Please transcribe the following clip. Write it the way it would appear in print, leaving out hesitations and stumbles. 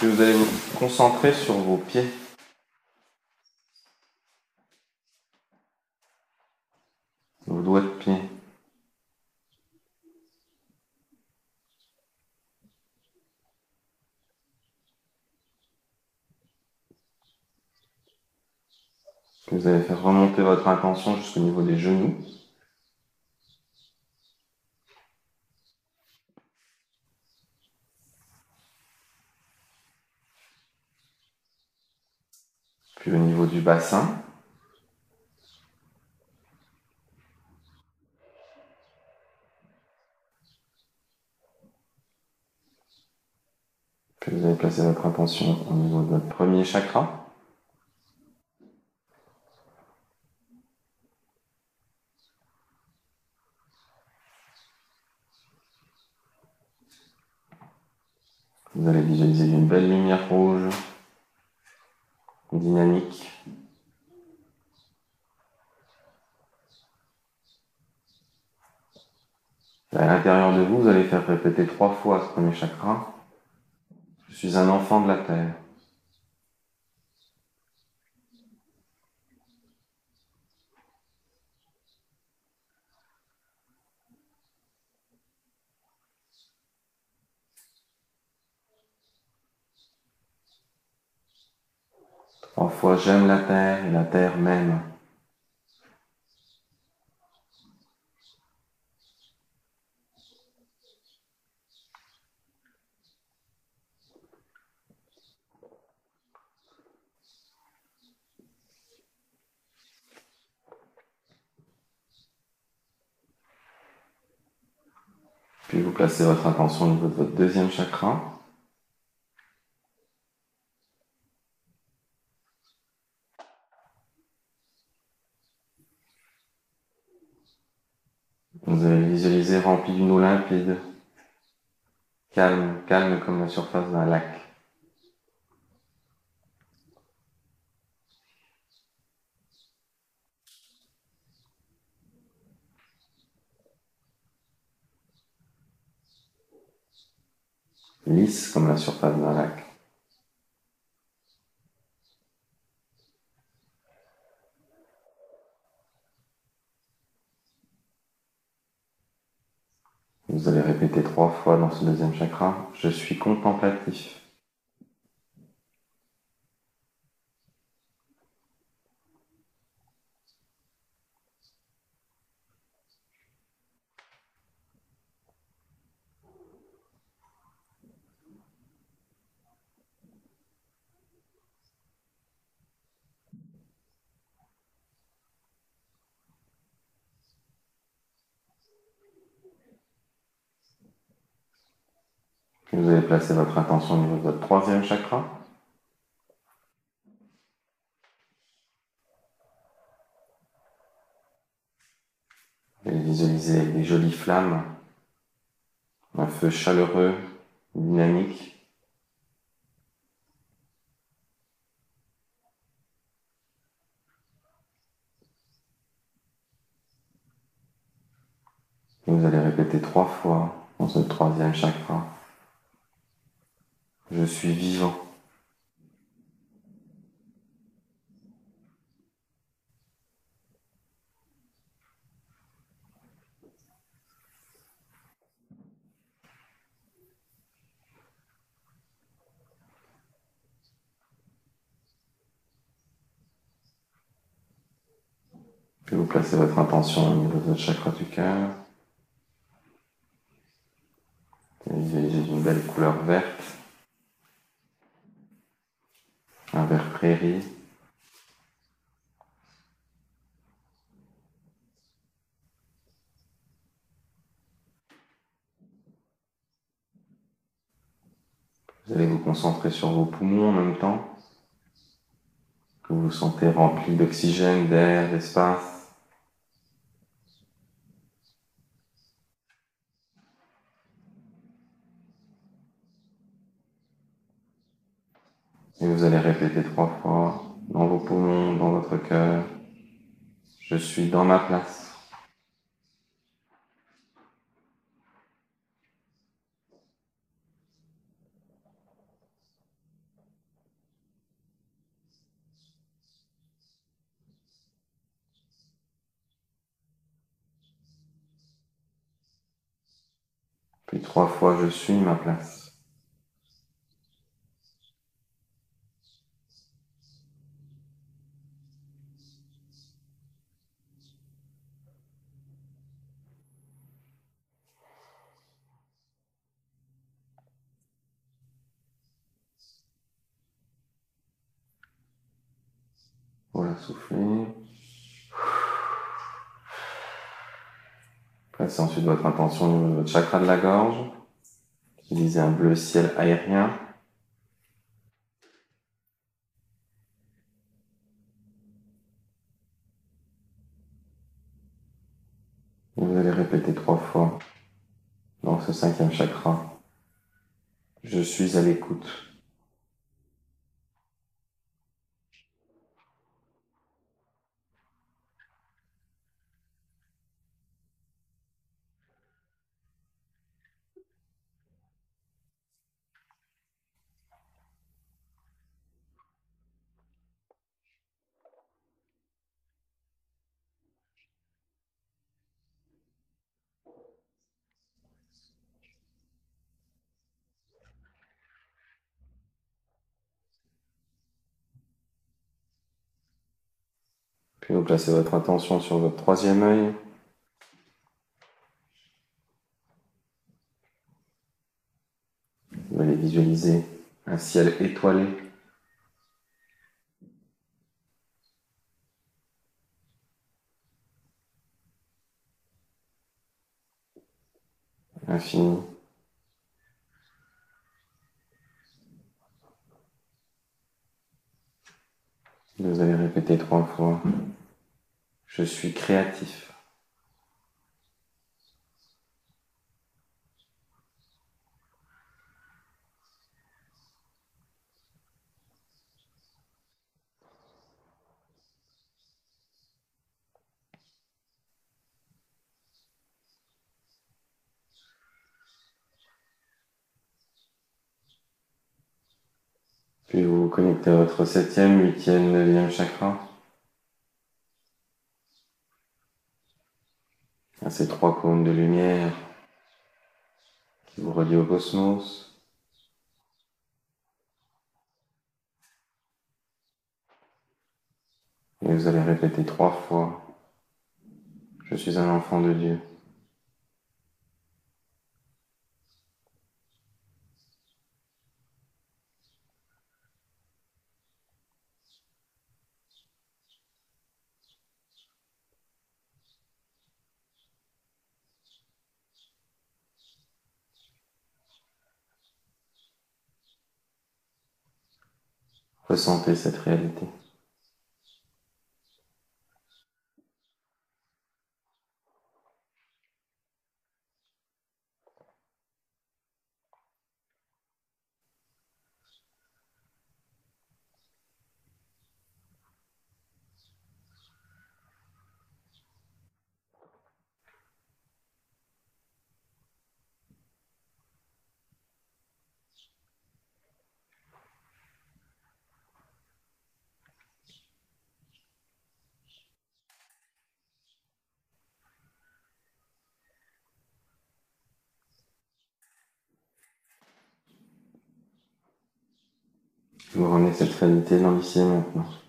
Puis vous allez vous concentrer sur vos pieds. Vos doigts de pied. Puis vous allez faire remonter votre intention jusqu'au niveau des genoux. Puis au niveau du bassin. Puis vous allez placer votre intention au niveau de votre premier chakra. Vous allez visualiser une belle lumière rouge, dynamique. À l'intérieur de vous, vous allez faire répéter 3 fois ce premier chakra. Je suis un enfant de la Terre. Trois fois, j'aime la Terre et la Terre m'aime. Puis vous placez votre intention au niveau de votre deuxième chakra. Vous allez visualiser rempli d'une eau limpide, calme, calme comme la surface d'un lac. Lisse comme la surface d'un lac. Vous allez répéter 3 fois dans ce deuxième chakra, je suis contemplatif. Puis vous allez placer votre intention au niveau de votre troisième chakra. Vous allez visualiser des jolies flammes, un feu chaleureux, dynamique. Et vous allez répéter 3 fois dans ce troisième chakra. Je suis vivant. Puis vous placez votre intention au niveau de votre chakra du cœur. Et visualisez une belle couleur verte. Un vert prairie. Vous allez vous concentrer sur vos poumons en même temps, que vous sentez remplis d'oxygène, d'air, d'espace. Et vous allez répéter 3 fois dans vos poumons, dans votre cœur. Je suis dans ma place. Puis 3 fois, je suis ma place. Voilà, soufflez. Placez ensuite votre intention au niveau de votre chakra de la gorge. Utilisez un bleu ciel aérien. Et vous allez répéter 3 fois dans ce 5e chakra. Je suis à l'écoute. Puis vous placez votre attention sur votre 3e œil. Vous allez visualiser un ciel étoilé. Infini. Vous allez répéter 3 fois. Je suis créatif. Puis vous vous connectez à votre 7e, 8e, 9e chakra. À ces 3 cônes de lumière qui vous relient au cosmos. Et vous allez répéter 3 fois. Je suis un enfant de Dieu. Ressentez cette réalité. Vous ramenez cette réalité dans l'ici et maintenant.